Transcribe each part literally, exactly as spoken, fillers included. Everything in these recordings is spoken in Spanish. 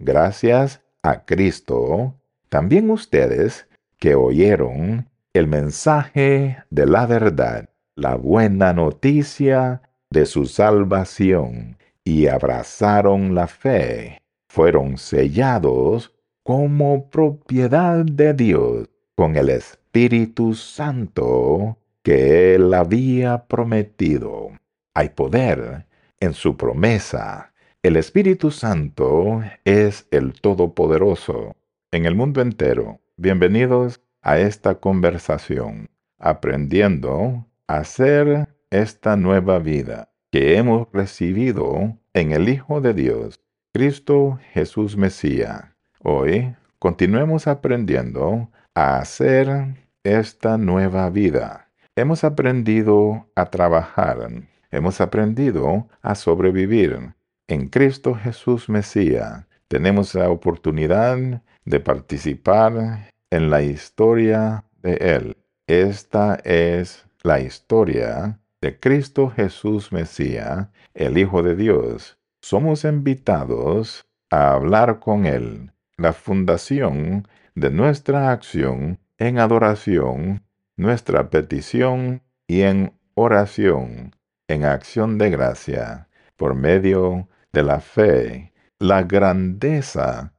Gracias a Cristo, también ustedes que oyeron el mensaje de la verdad, la buena noticia de su salvación, y abrazaron la fe, fueron sellados como propiedad de Dios con el Espíritu Santo que Él había prometido. Hay poder en su promesa. El Espíritu Santo es el Todopoderoso en el mundo entero. Bienvenidos a esta conversación, aprendiendo a hacer esta nueva vida que hemos recibido en el Hijo de Dios, Cristo Jesús Mesías. Hoy continuemos aprendiendo a hacer esta nueva vida. Hemos aprendido a trabajar, hemos aprendido a sobrevivir. En Cristo Jesús Mesías tenemos la oportunidad de participar en la historia de Él. Esta es la historia de Cristo Jesús Mesías, el Hijo de Dios. Somos invitados a hablar con Él. La fundación de nuestra acción en adoración, nuestra petición y en oración, en acción de gracia, por medio de la fe, la grandeza,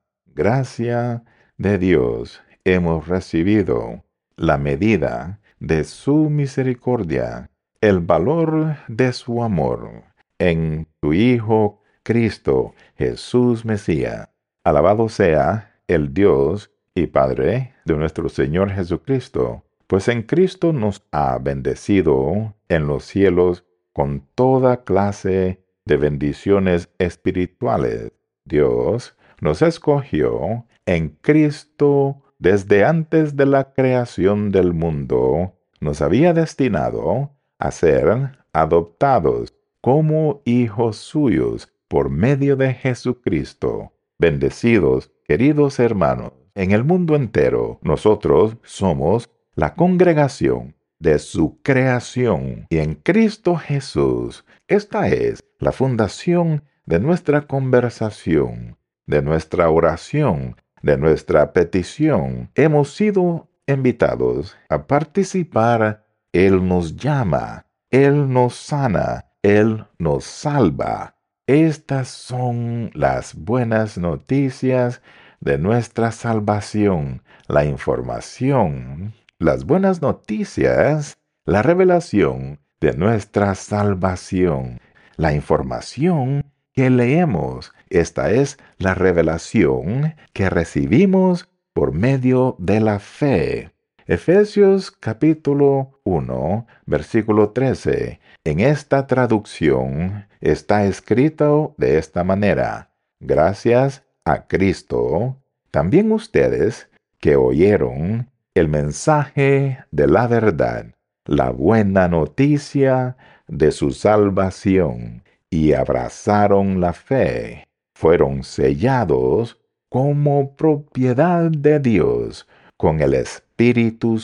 gracia de Dios hemos recibido, la medida de su misericordia, el valor de su amor, en tu Hijo Cristo Jesús Mesías. Alabado sea el Dios y Padre de nuestro Señor Jesucristo, pues en Cristo nos ha bendecido en los cielos con toda clase de bendiciones espirituales. Dios nos escogió en Cristo desde antes de la creación del mundo. Nos había destinado a ser adoptados como hijos suyos por medio de Jesucristo. Bendecidos, queridos hermanos, en el mundo entero nosotros somos la congregación de su creación y en Cristo Jesús. Esta es la fundación de nuestra conversación, de nuestra oración, de nuestra petición. Hemos sido invitados a participar. Él nos llama, Él nos sana, Él nos salva. Estas son las buenas noticias de nuestra salvación, la información, las buenas noticias, la revelación de nuestra salvación, la información que leemos. Esta es la revelación que recibimos por medio de la fe. Efesios capítulo uno, versículo trece. En esta traducción está escrito de esta manera: gracias a Cristo, también ustedes que oyeron el mensaje de la verdad, la buena noticia de su salvación, y abrazaron la fe, fueron sellados como propiedad de Dios con el Espíritu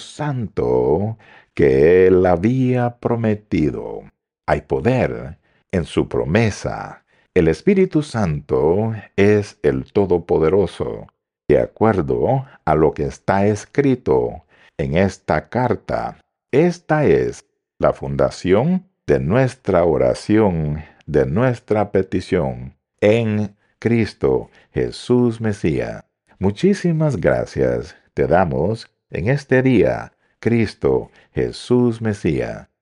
Santo que Él había prometido. Hay poder en su promesa. El Espíritu Santo es el Todopoderoso. De acuerdo a lo que está escrito en esta carta, esta es la fundación de nuestra oración, de nuestra petición en Cristo Jesús Mesías. Muchísimas gracias te damos en este día, Cristo Jesús Mesías.